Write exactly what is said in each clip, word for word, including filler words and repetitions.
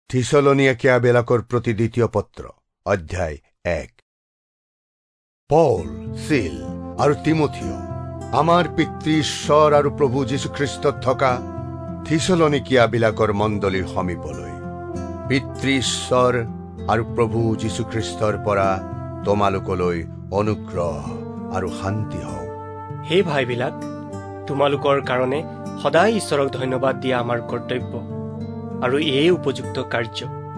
থিছলনিয়াকিয়াবিলাকৰ প্ৰতি দ্বিতীয় পত্ৰ অধ্যায় এক। পৌল, সিল আৰু তিমথিয় আমাৰ পিতৃ ঈশ্বৰ আৰু প্ৰভু যীশুখ্ৰীষ্টত থকা থিছলনিকিয়াবিলাকৰ মণ্ডলীৰ সমীপলৈ পিতৃ ঈশ্বৰ আৰু প্ৰভু যীশুখ্ৰীষ্টৰ পৰা তোমালোকলৈ অনুগ্ৰহ আৰু শান্তি হওক। হে ভাইবিলাক, তোমালোকৰ কাৰণে সদায় ঈশ্বৰক ধন্যবাদ দিয়া আমাৰ কৰ্তব্য আৰু এই উপযুক্ত কাৰ্য,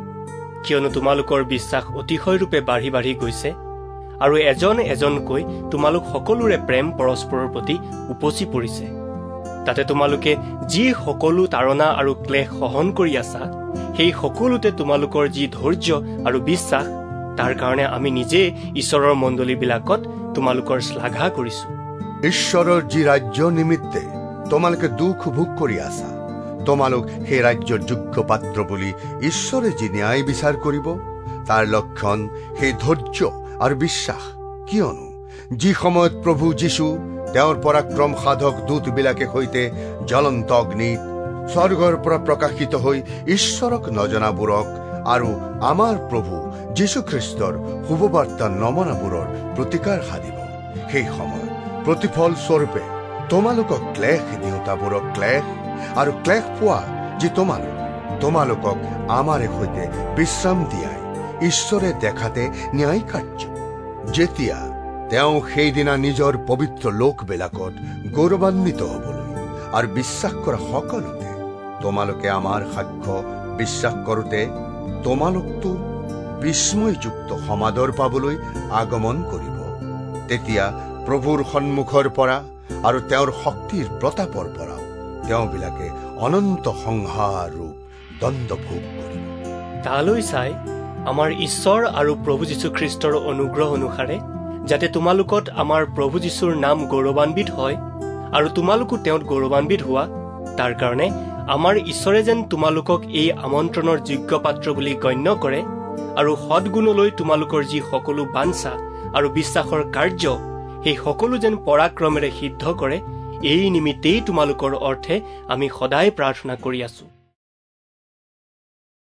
কিয়নো তোমালোকৰ বিশ্বাস অতিশয়ৰূপে বাঢ়ি বাঢ়ি গৈছে আৰু এজন এজনকৈ তোমালোক সকলোৰে প্ৰেম পৰস্পৰৰ প্ৰতি উপচি পৰিছে। তাতে তোমালোকে যি সকলো তাৰণা আৰু ক্লেশ সহন কৰি আছা, সেই সকলোতে তোমালোকৰ যি ধৈৰ্য আৰু বিশ্বাস, তাৰ কাৰণে আমি নিজে ঈশ্বৰৰ মণ্ডলীবিলাকত তোমালোকৰ শ্লাঘা কৰিছো। ঈশ্বৰৰ যি ৰাজ্য নিমিত্তে তোমালোকে দুখ ভোগ কৰি আছা, তোমালোক সেই ৰাজ্যৰ যোগ্য পাত্ৰ বুলি ঈশ্বৰে যি ন্যায় বিচাৰ কৰিব, তাৰ লক্ষণ সেই ধৈৰ্য আৰু বিশ্বাস। কিয়নো যি সময়ত প্ৰভু যীশু তেওঁৰ পৰাক্ৰম সাধক দূতবিলাকে সৈতে জ্বলন্ত অগ্নিত স্বৰ্গৰ পৰা প্ৰকাশিত হৈ ঈশ্বৰক নজনাবোৰক আৰু আমাৰ প্ৰভু যীশুখ্ৰীষ্টৰ শুভবাৰ্তা নমনাবোৰৰ প্ৰতিকাৰ সাধিব, সেই সময়ত প্ৰতিফল স্বৰূপে তোমালোকক ক্লেশ দিওঁতাবোৰক ক্লেশ আৰু ক্লেশ পোৱা যি তোমালোক তোমালোকক আমাৰে সৈতে বিশ্ৰাম দিয়াই ঈশ্বৰে দেখাতে ন্যায় কাৰ্য। যেতিয়া তেওঁ সেইদিনা নিজৰ পবিত্ৰ লোকবিলাকত গৌৰৱান্বিত হবলৈ আৰু বিশ্বাস কৰা সকলোতে তোমালোকে আমাৰ সাক্ষ্য বিশ্বাস কৰোতে তোমালোকতো বিস্ময়যুক্ত সমাদৰ পাবলৈ আগমন কৰিব, তেতিয়া প্ৰভুৰ সন্মুখৰ পৰা আৰু তেওঁৰ শক্তিৰ প্ৰতাপৰ পৰা তেওঁবিলাকে অনন্ত সংহাৰ ৰূপ দণ্ড ভোগ কৰিব। তালৈ চাই আমাৰ ঈশ্বৰ আৰু প্ৰভু যীশুখ্ৰীষ্টৰ অনুগ্ৰহ অনুসাৰে যাতে তোমালোকত আমাৰ প্ৰভু যীশুৰ নাম গৌৰৱান্বিত হয় আৰু তোমালোকো তেওঁত গৌৰৱান্বিত হোৱা, তাৰ কাৰণে আমাৰ ঈশ্বৰে যেন তোমালোকক এই আমন্ত্ৰণৰ যোগ্য পাত্ৰ বুলি গণ্য কৰে আৰু সদ্গুণলৈ তোমালোকৰ যি সকলো বাঞ্ছা আৰু বিশ্বাসৰ কাৰ্য, সেই সকলো যেন পৰাক্ৰমেৰে সিদ্ধ কৰে, এই নিমিত্তেই তোমালোকৰ অৰ্থে আমি সদায় প্ৰাৰ্থনা কৰি আছো।